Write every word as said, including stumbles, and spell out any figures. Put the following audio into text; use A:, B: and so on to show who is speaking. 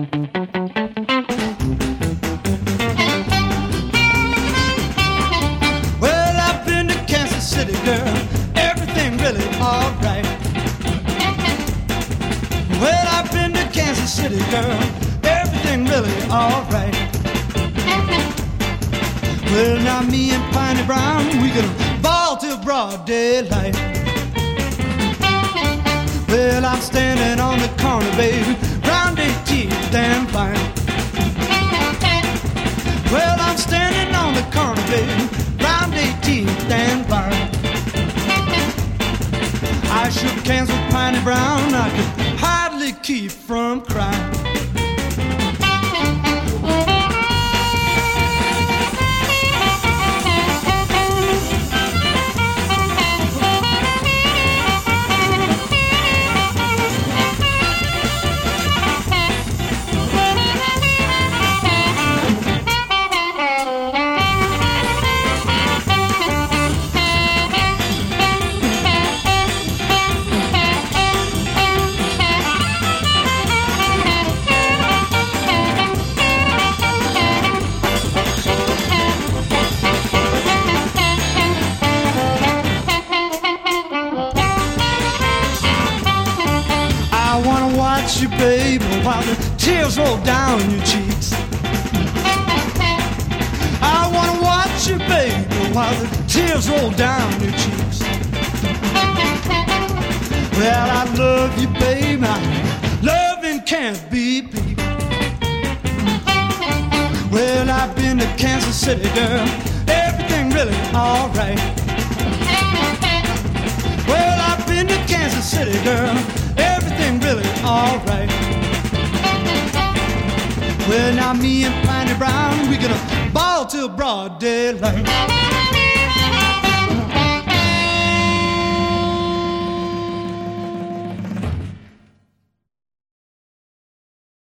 A: Well, I've been to Kansas City, girl, everything really alright. Well, I've been to Kansas City, girl, everything really alright. Well, now me and Piney Brown, we gonna ball till broad daylight. Well, I'm standing on the corner, baby, round eighteenth and Vine. Well, I'm standing on the corner, baby, round eighteenth and Vine. I shook hands with Piney Brown, I could hardly keep from crying. You, baby, while the tears roll down your cheeks. I wanna watch you, baby, while the tears roll down your cheeks. Well, I love you, baby, loving can't be beat. Well, I've been to Kansas City, girl, everything really alright. Well, I've been to Kansas City, girl, everything really alright. Well, now me and Piney Brown, we gonna ball till broad daylight.